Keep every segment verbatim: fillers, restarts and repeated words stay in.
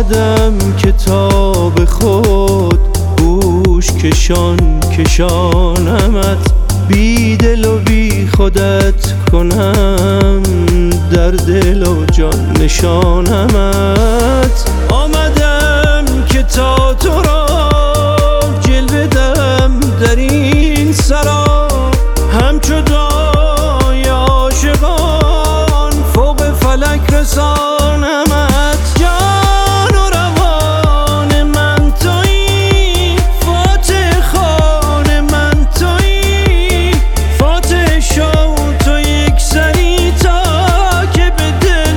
آمدم کتاب خود گوش کشان کشانمت، بی دل و بی خودت کنم در دل و جان نشانمت. آمدم که تا تو را جلوه دم در این سرا، همچو دای عاشقان فوق فلک رسانمت. جان و روان من تویی، فاتح خوان من تویی، فاتح شو تو یک سری تا که به دل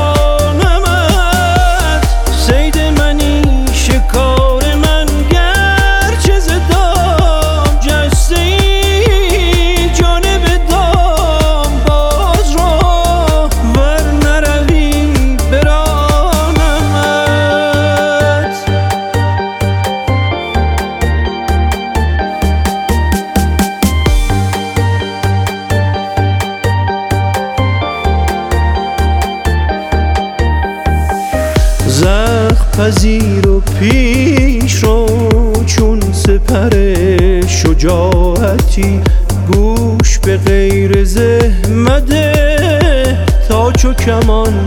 بخوانمت. صید منی شکار من گرچه ز دام جسته ای، جانب دام باز رو ور نروی برانمت. زخم پذیر و پیش رو چون سپر شجاعتی، گوش به غیر زحمده تا چو کمان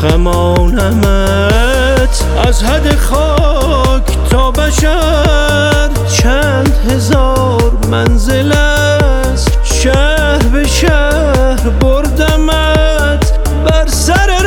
خمانمت. از حد خاک تا بشر چند هزار منزل است، شهر به شهر بردمت بر سر